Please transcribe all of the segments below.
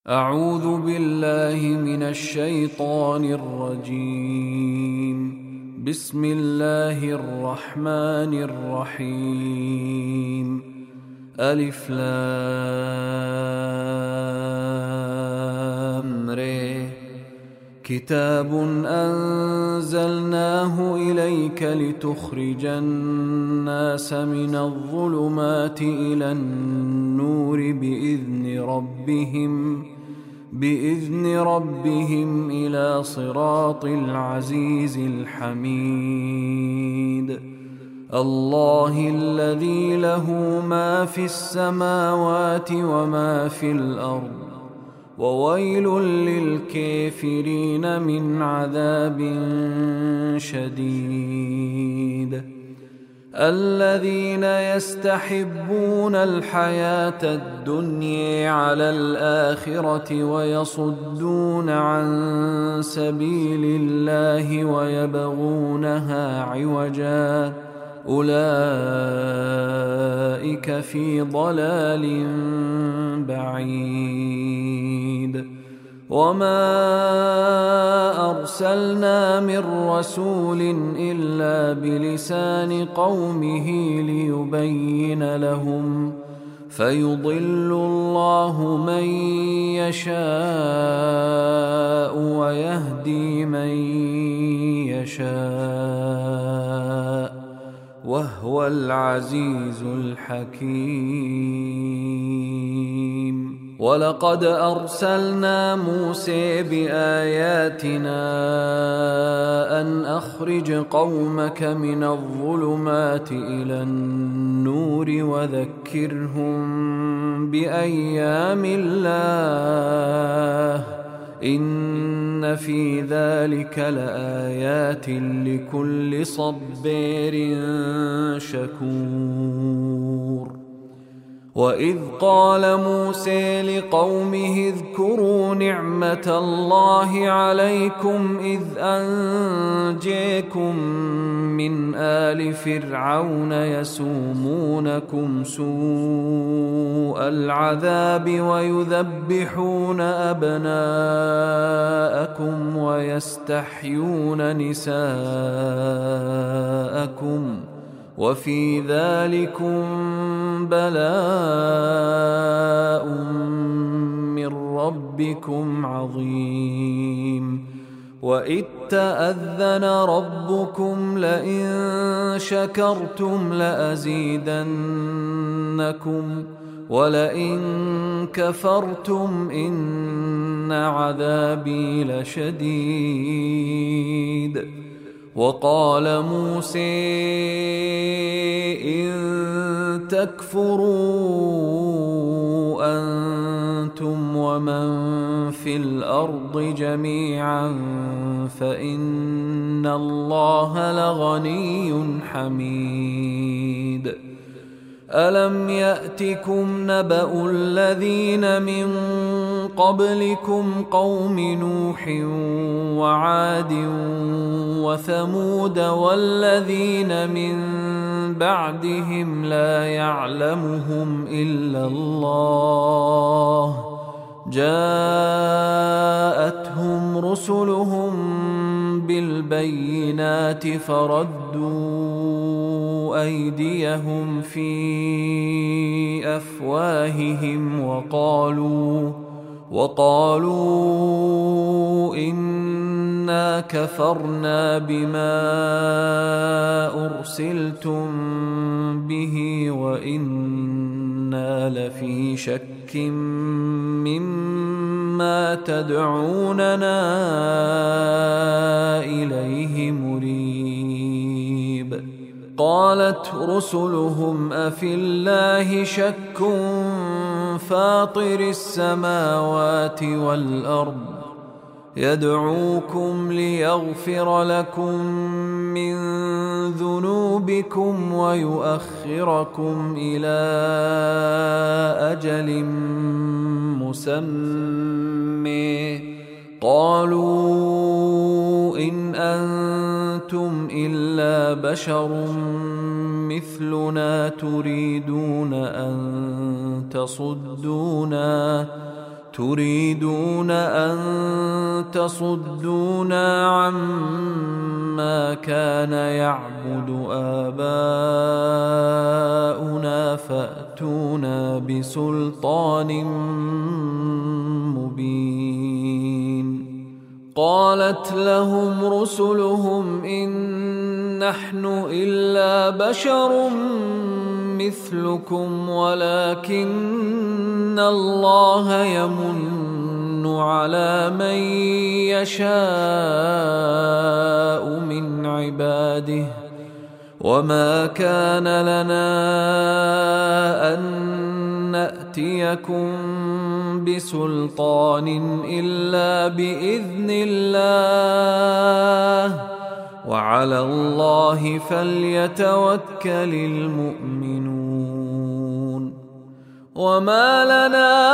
أعوذ بالله من الشيطان الرجيم. بسم الله الرحمن الرحيم. ألف لام ر. كتاب أنزلناه إليك لتخرج الناس من الظلمات إلى النور بإذن ربهم إلى صراط العزيز الحميد. الله الذي له ما في السماوات وما في الأرض، وويل للكافرين من عذاب شديد. الذين يستحبون الحياة الدنيا على الآخرة ويصدون عن سبيل الله ويبغونها عوجا، أولئك في ضلال بعيد. وما أرسلنا من رسول إلا بلسان قومه ليبين لهم، فيضل الله من يشاء ويهدي من يشاء، وهو العزيز الحكيم. ولقد أرسلنا موسى بآياتنا أن أخرج قومك من الظلمات إلى النور وذكرهم بأيام الله، إن في ذلك لآيات لكل صبار شكور. وإذ قال موسى لقومه اذكروا نعمة الله عليكم إذ أنجاكم من آل فرعون يسومونكم سوء العذاب ويذبحون أبناءكم ويستحيون نساءكم، وفي ذلكم بلاء من ربكم عظيم. وإذ تأذن ربكم لئن شكرتم لأزيدنكم ولئن كفرتم إن عذابي لشديد. وقال موسى إن تكفروا أنتم ومن في الأرض جميعا فإن الله لغني حميد. ألم يأتكم نبأ الذين من قبلكم قوم نوح وعاد وثمود والذين من بعدهم لا يعلمهم إلا الله، جاءتهم رسلهم بالبينات فردوا أيديهم في أفواههم وقالوا إنا كفرنا بما أرسلتم به وإنا لفي شك مما تدعوننا إليه مريب. قالت رسلهم أفي الله شك فاطر السماوات والأرض يدعوكم ليغفر لكم من ذنوبكم ويؤخركم إلى أجل مسمى، قالوا إن أنتم إلا بشر مثلنا تريدون أن تريدون أن تصدونا عما كان يعبد آباؤنا فأتونا بسلطان مبين. قالت لهم رسلهم إن نحن إلا بشر مثلكم ولكن الله يمن على من يشاء من عباده وما كان لنا أن نأتيكم بسلطان إلا بإذن الله وعلى الله فليتوكل المؤمنون. وما لنا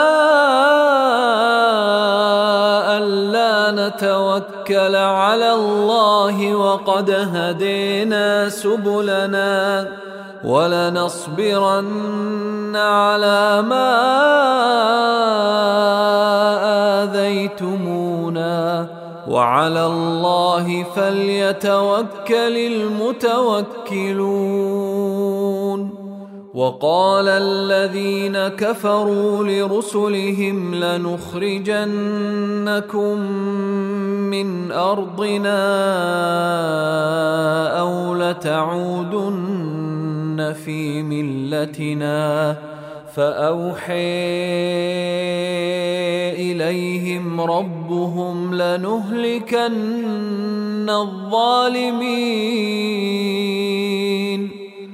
ألا نتوكل على الله وقد هدينا سبلنا ولنصبرن على ما آذيتمونا وعلى الله فليتوكل المتوكلون. وقال الذين كفروا لرسلهم لنخرجنكم من أرضنا أو لتعودن في ملتنا فأوحي إليهم ربهم لنهلكن الظالمين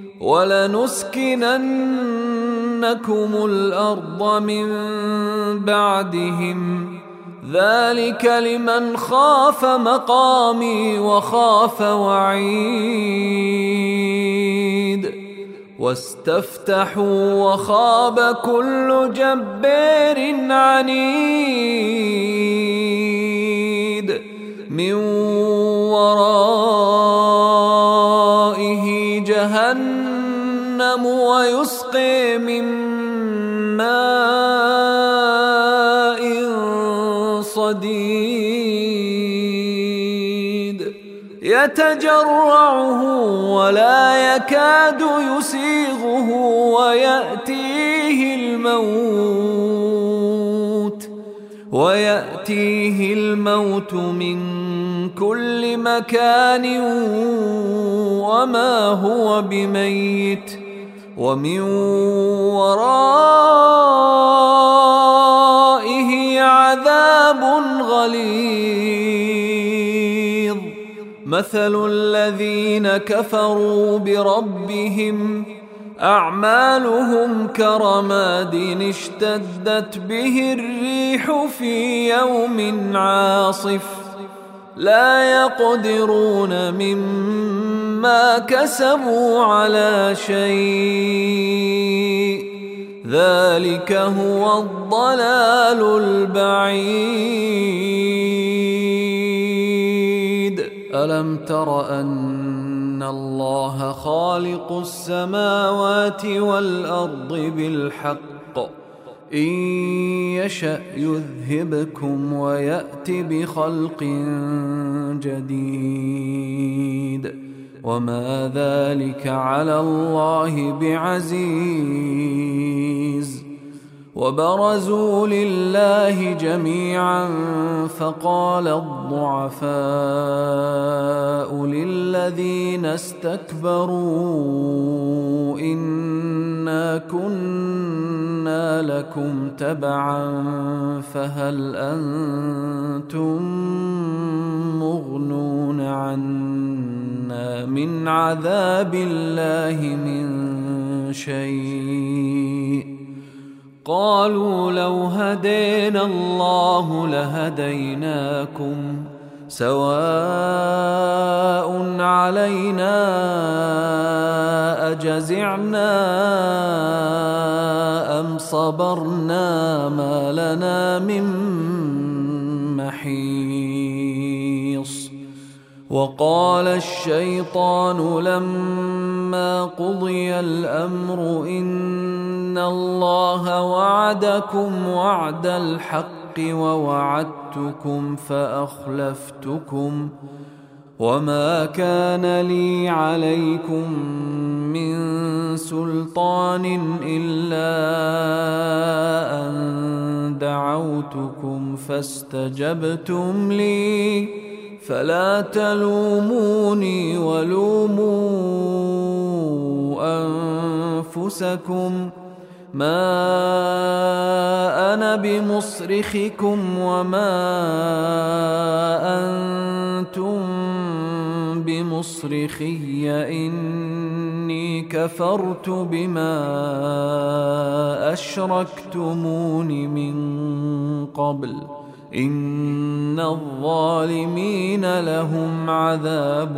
ولنسكننكم الأرض من بعدهم ذلك لمن خاف مقامي وخاف وعيد. واستفتحوا وخاب كل جبار عنيد من ورائه جهنم ويسقي من ماء صديد يتجرعه ولا يكاد يسيغه ويأتيه الموت من كل مكان وما هو بميت ومن ورائه عذاب غليظ. مثل الذين كفروا بربهم أعمالهم كرماد اشتدت به الريح في يوم عاصف لا يقدرون مما كسبوا على شيء ذلك هو الضلال البعيد. ألم تر أن الله خالق السماوات والأرض بالحق إن يشأ يذهبكم ويأت بخلق جديد وما ذلك على الله بعزيز. وبرزوا لله جميعا فقال الضعفاء للذين استكبروا إنا كنا لكم تبعا فهل أنتم مغنون عنا من عذاب الله من شيء قالوا لو هدينا الله لهديناكم سواء علينا أجزعنا أم صبرنا ما لنا من محيص. وقال الشيطان لما قضي الأمر إن الله وعدكم وعد الحق ووعدتكم فأخلفتكم وما كان لي عليكم من سلطان إلا أن دعوتكم فاستجبتم لي فلا تلوموني ولوموا أنفسكم ما أنا بمصرخكم وما أنتم بمصرخي إني كفرت بما أشركتمون من قبل إن الظالمين لهم عذاب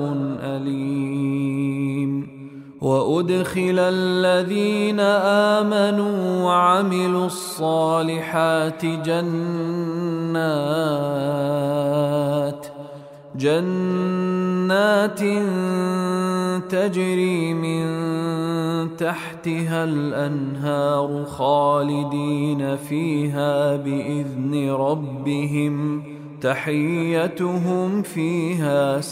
أليم وأدخل الذين آمنوا وعملوا الصالحات جنات تجري من تحتها الأنهار خالدين فيها بإذن ربهم تحيتهم فيها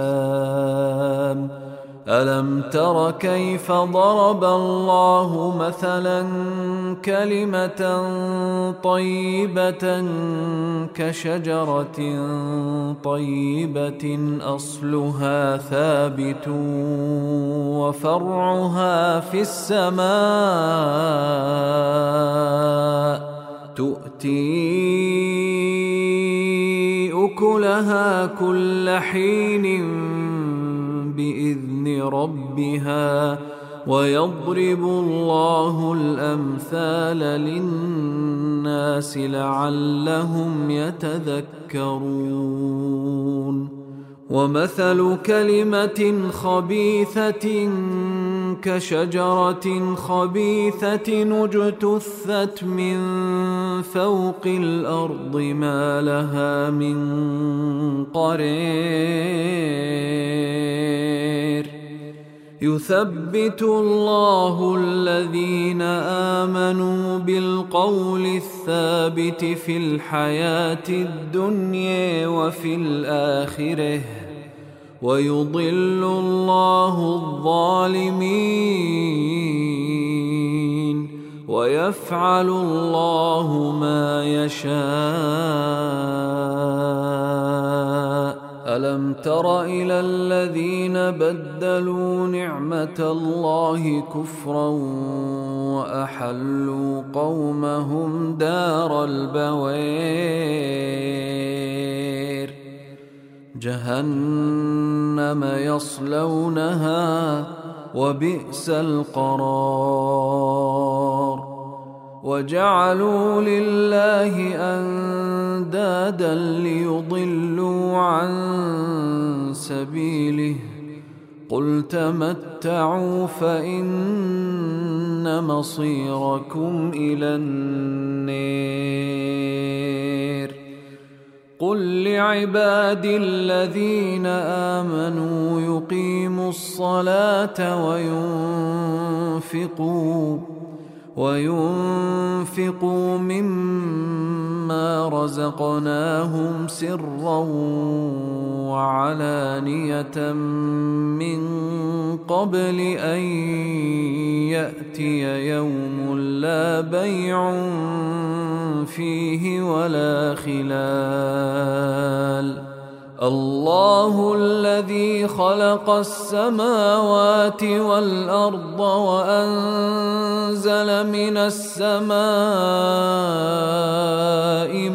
سلام ألم تر كيف ضرب الله مثلا كلمة طيبة كشجرة طيبة أصلها ثابت وفرعها في السماء تؤتي أكلها كل حين بإذن ربها ويضرب الله الأمثال للناس لعلهم يتذكرون ومثل كلمة خبيثة كشجرة خبيثة اجتثت من فوق الأرض ما لها من قرير يثبت الله الذين آمنوا بالقول الثابت في الحياة الدنيا وفي الآخرة ويضل الله الظالمين ويفعل الله ما يشاء ألم تر إلى الذين بدلوا نعمة الله كفرا وأحلوا قومهم دار البوير جهنم يصلونها وبئس القرار وجعلوا لله أندادا ليضلوا عن سبيله قل تمتعوا فإن مصيركم إلى النار قل لعبادي الذين آمنوا يقيموا الصلاة وينفقوا مما رزقناهم سرا وعلانية من قبل أن يأتي يوم لا بيع فيه ولا خلال الله الذي خلق السماوات والأرض وأنزل من السماء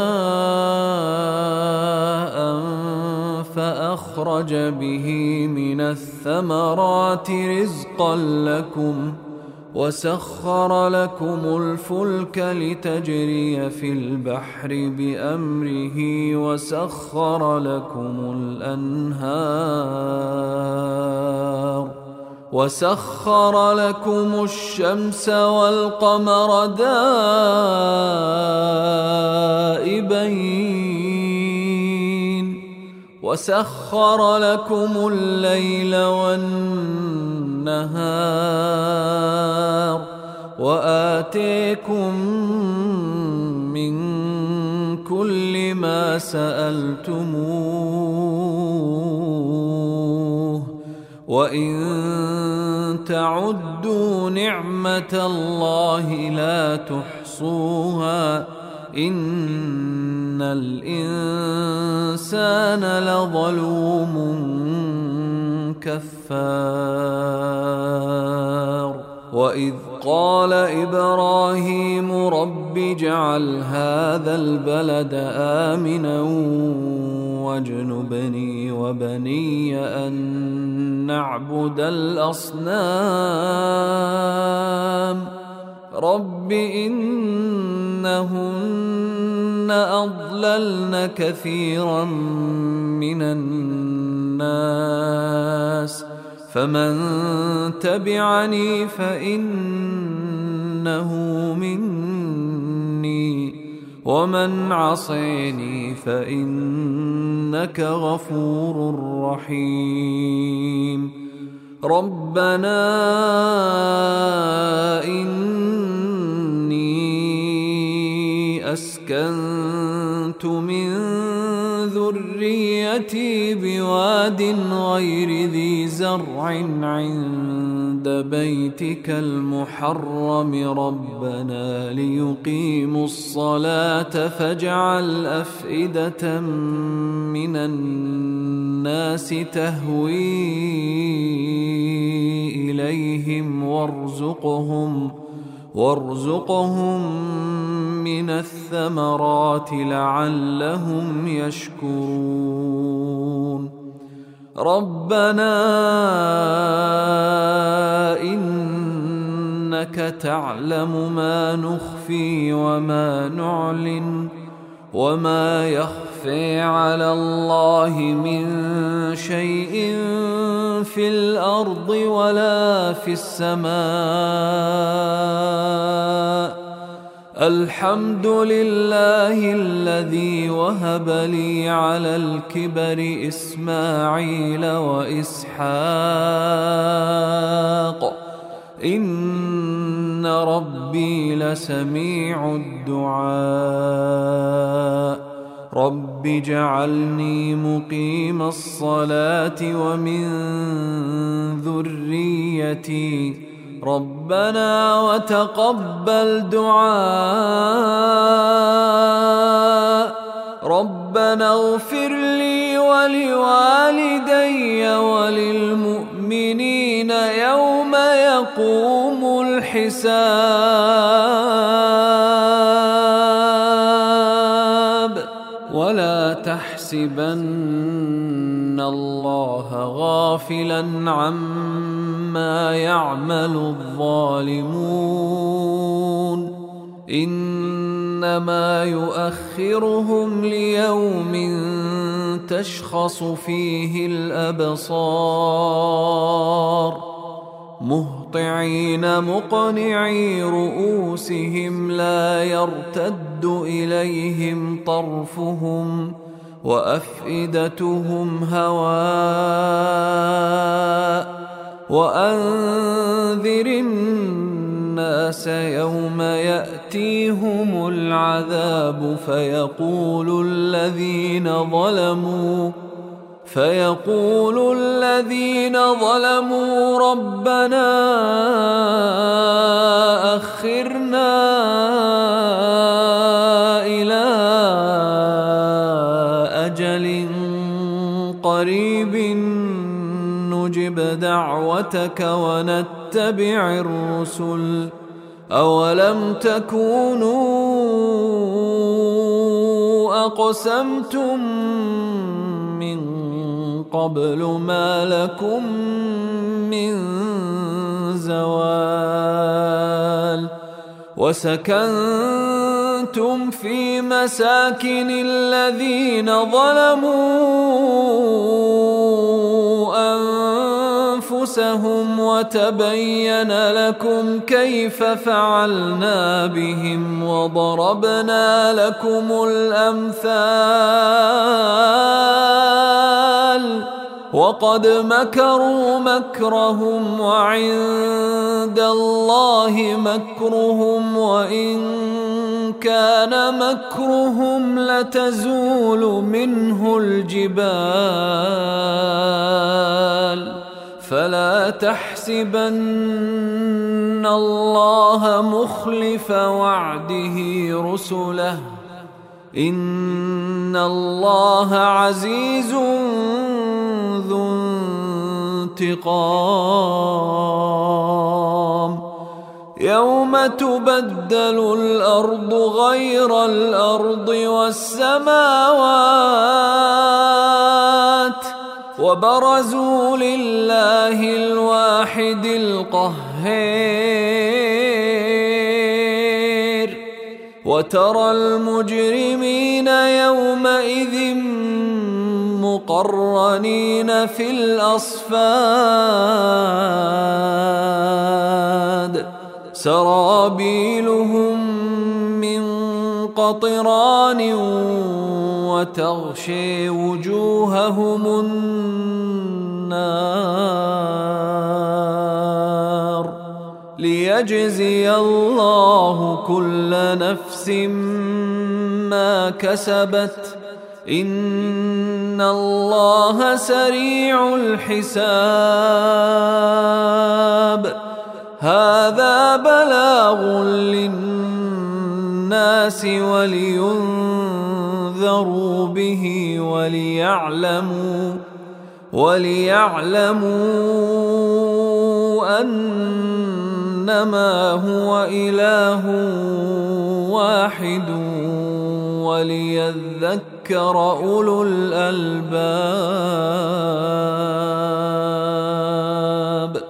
ماء فأخرج به من الثمرات رزقا لكم وسخر لكم الفلك لتجري في البحر بأمره وسخر لكم الشمس والقمر دائبين وسخر لكم الليل والنهار وآتيكم من كل ما سألتموه وإن تعدوا نعمة الله لا تحصوها إن الإنسان لظلوم كفار وإذ قال إبراهيم رب اجعل هذا البلد آمنا واجنبني وبني أن نعبد الأصنام رب إنهن أضللن كثيرا من الناس فمن تبعني فإنه مني ومن عصيني فإنك غفور رحيم ربنا إني أسكنت من ذريتي بواد غير ذي زرع عند بيتك المحرم ربنا ليقيموا الصلاة فاجعل أفئدة من الناس تهوي إليهم وارزقهم من الثمرات لعلهم يشكرون ربنا إنك تعلم ما نخفي وما نعلن وما يخفي على الله من شيء في الأرض ولا في السماء الحمد لله الذي وهب لي على الكبر إسماعيل وإسحاق إن ربي لسميع الدعاء رب اجعلني مقيم الصلاة ومن ذريتي ربنا وتقبل دعاء ربنا اغفر لي ولوالدي وللمؤمنين يوم يقوم الحساب ولا تحسبن الله غافلا عما يعمل الظالمون إنما يؤخرهم ليوم تشخص فيه الأبصار مهطعين مقنعي رؤوسهم لا يرتد إليهم طرفهم وأفئدتهم هواء وأنذر الناس يوم يأتيهم العذاب فيقول الذين ظلموا ربنا أخرنا إلى أجل قريب نجب دعوتك ونتبع الرسل أولم تكونوا أقسمتم من قبل ما لكم من زوال وسكنتم في مساكن الذين ظلموا أنفسهم وتبين لكم كيف فعلنا بهم وضربنا لكم الأمثال وقد مكروا مكرهم وعند الله مكرهم وإن كان مكرهم لتزول منه الجبال فلا تحسبن الله مخلف وعده رسله إن الله عزيز ذو انتقام يوم تبدل الأرض غير الأرض والسماوات وبرزوا لله الواحد القهار وترى المجرمين يومئذ مقرنين في الأصفاد سرابيلهم من قطران وتغشي وجوههم النار ليجزي الله كل نفس ما كسبت إن الله سريع الحساب هذا بلاغ للناس ولينذروا به وليعلموا أنما هو إله واحد وليذكر أولو الألباب.